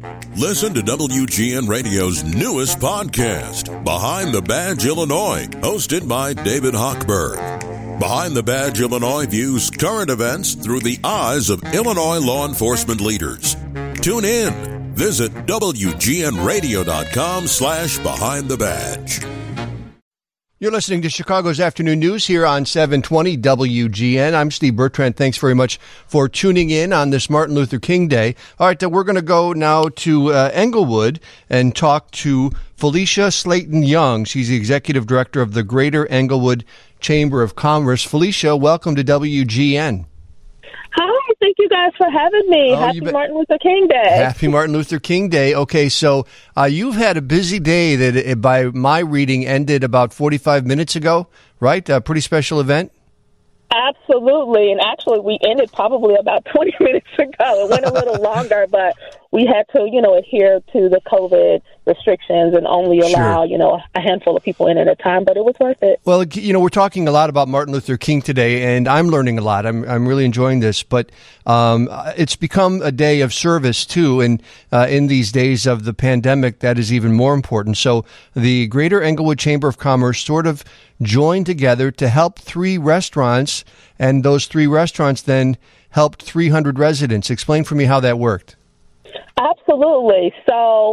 Listen to WGN Radio's newest podcast, Behind the Badge Illinois, hosted by David Hochberg. Behind the Badge Illinois views current events through the eyes of Illinois law enforcement leaders. Tune in. Visit WGNRadio.com/Behind the Badge. You're listening to Chicago's Afternoon News here on 720 WGN. I'm Steve Bertrand. Thanks very much for tuning in on this Martin Luther King Day. All right, we're going to go now to Englewood and talk to Felicia Slayton-Young. She's the Executive Director of the Greater Englewood Chamber of Commerce. Felicia, welcome to WGN. Hi, thank you guys for having me. Happy Martin Luther King Day. Happy Martin Luther King Day. Okay, so you've had a busy day that, by my reading, ended about 45 minutes ago, right? A pretty special event? Absolutely. And actually, we ended probably about 20 minutes ago. It went a little longer, but we had to, adhere to the COVID restrictions and only allow, a handful of people in at a time. But it was worth it. Well, we're talking a lot about Martin Luther King today, and I'm learning a lot. I'm really enjoying this. But it's become a day of service, too. And in these days of the pandemic, that is even more important. So the Greater Englewood Chamber of Commerce sort of joined together to help 3 restaurants, and those 3 restaurants then helped 300 residents. Explain for me how that worked. Absolutely. So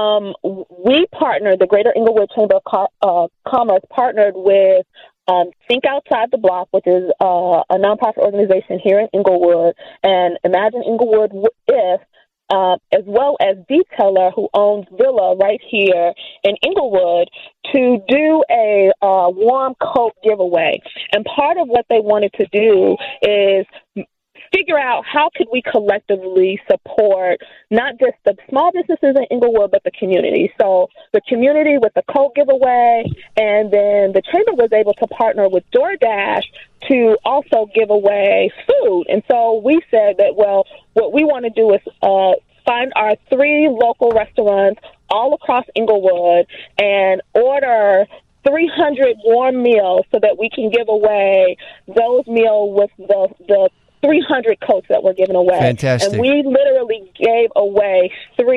we partnered, the Greater Englewood Chamber of Commerce partnered with Think Outside the Block, which is a nonprofit organization here in Englewood, and Imagine Englewood If, as well as Detailer, who owns Villa right here in Englewood, to do a warm coat giveaway. And part of what they wanted to do is figure out how could we collectively support not just the small businesses in Englewood, but the community. So the community with the coat giveaway, and then the chamber was able to partner with DoorDash to also give away food. And so we said that, well, what we want to do is find our 3 local restaurants all across Englewood and order 300 warm meals so that we can give away those meals with the 300 coats that were given away. Fantastic. And we literally gave away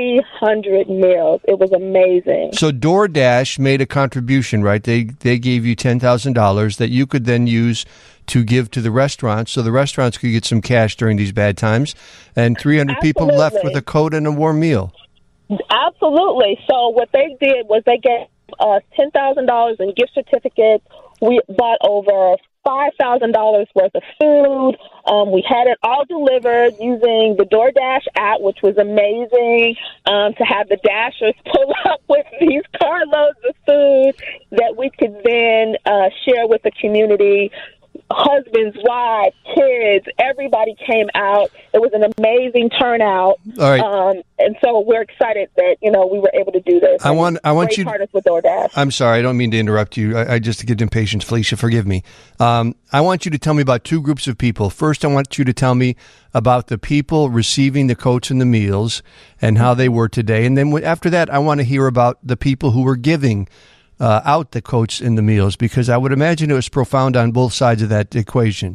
300 meals. It was amazing. So DoorDash made a contribution, right? They gave you $10,000 that you could then use to give to the restaurants, so the restaurants could get some cash during these bad times, and 300 people left with a coat and a warm meal. Absolutely. So what they did was they gave us $10,000 in gift certificates. We bought over $5,000 worth of food. We had it all delivered using the DoorDash app, which was amazing, to have the Dashers pull up with these carloads of food that we could then share with the community. Husbands, wives, kids, everybody came out. It was an amazing turnout. All right. And so we're excited that, we were able to do this. I want you to with DoorDash. I'm sorry, I don't mean to interrupt you. I just get impatient, Felicia, forgive me. I want you to tell me about 2 groups of people. First, I want you to tell me about the people receiving the coats and the meals and how they were today. And then after that, I want to hear about the people who were giving out the coats and the meals, because I would imagine it was profound on both sides of that equation.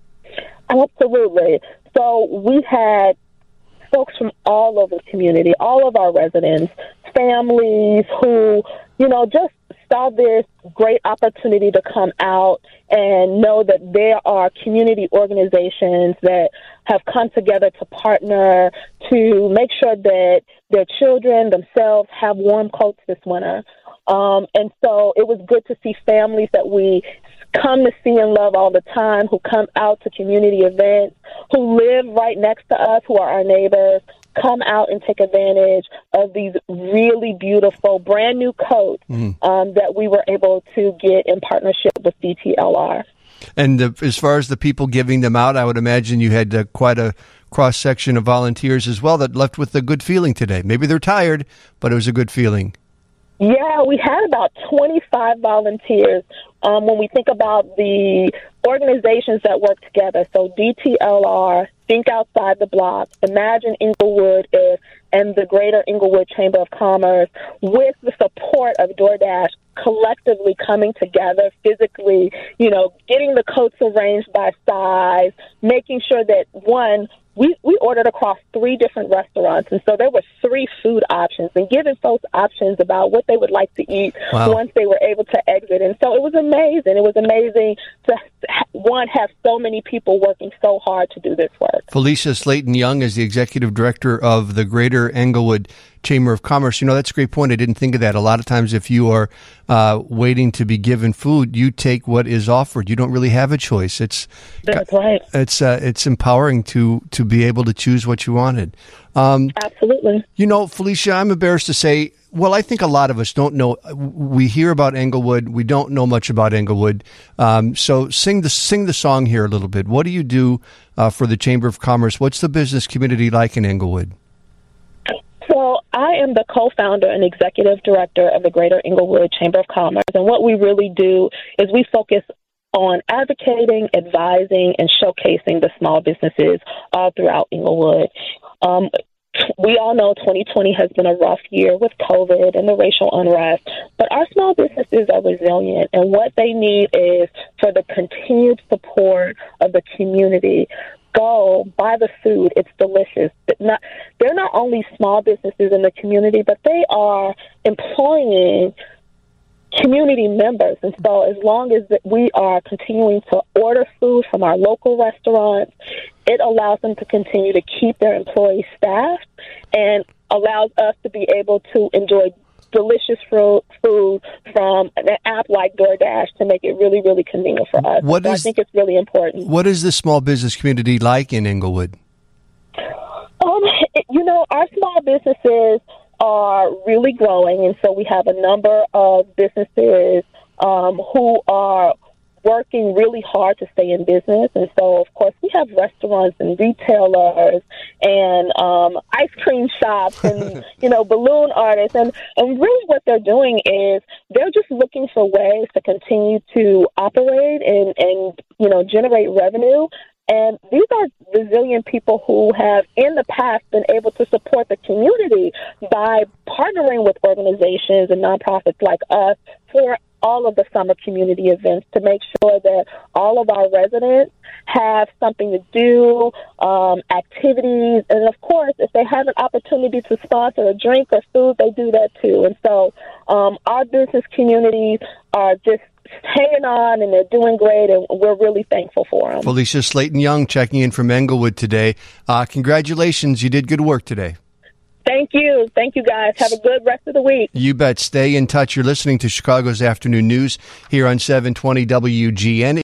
Absolutely. So we had folks from all over the community, all of our residents, families who, just saw this great opportunity to come out and know that there are community organizations that have come together to partner to make sure that their children themselves have warm coats this winter. And so it was good to see families that we come to see and love all the time, who come out to community events, who live right next to us, who are our neighbors, come out and take advantage of these really beautiful brand new coats that we were able to get in partnership with DTLR. And as far as the people giving them out, I would imagine you had quite a cross-section of volunteers as well that left with a good feeling today. Maybe they're tired, but it was a good feeling. Yeah, we had about 25 volunteers. When we think about the organizations that work together, so DTLR, Think Outside the Block, Imagine Englewood If, and the Greater Englewood Chamber of Commerce, with the support of DoorDash, collectively coming together physically, getting the coats arranged by size, making sure that, one, we ordered across 3 different restaurants, and so there were 3 food options, and giving folks options about what they would like to eat once they were able to exit. And so it was amazing. It was amazing to, one, have so many people working so hard to do this work. Felicia Slayton Young is the executive director of the Greater Englewood Chamber of Commerce. You know, that's a great point. I didn't think of that. A lot of times if you are waiting to be given food, you take what is offered. You don't really have a choice. That's right. It's empowering to be able to choose what you wanted. Absolutely. You know, Felicia, I'm embarrassed to say, well, I think a lot of us don't know. We hear about Englewood. We don't know much about Englewood. So sing the song here a little bit. What do you do for the Chamber of Commerce? What's the business community like in Englewood? So I am the co-founder and executive director of the Greater Englewood Chamber of Commerce. And what we really do is we focus on advocating, advising, and showcasing the small businesses all throughout Englewood. We all know 2020 has been a rough year with COVID and the racial unrest, but our small businesses are resilient, and what they need is for the continued support of the community. Go buy the food. It's delicious. They're not only small businesses in the community, but they are employing community members. And so as long as we are continuing to order food from our local restaurants, it allows them to continue to keep their employees staffed and allows us to be able to enjoy delicious food from an app like DoorDash to make it really, really convenient for us. I think it's really important. What is the small business community like in Englewood? Our small businesses are really growing, and so we have a number of businesses who are working really hard to stay in business. And so, of course, we have restaurants and retailers and ice cream shops and, balloon artists. And really what they're doing is they're just looking for ways to continue to operate and generate revenue. And these are resilient people who have in the past been able to support the community by partnering with organizations and nonprofits like us for all of the summer community events to make sure that all of our residents have something to do, activities. And, of course, if they have an opportunity to sponsor a drink or food, they do that too. And so our business communities are just hanging on, and they're doing great, and we're really thankful for them. Felicia Slayton Young checking in from Englewood today. Congratulations. You did good work today. Thank you. Thank you, guys. Have a good rest of the week. You bet. Stay in touch. You're listening to Chicago's Afternoon News here on 720 WGN.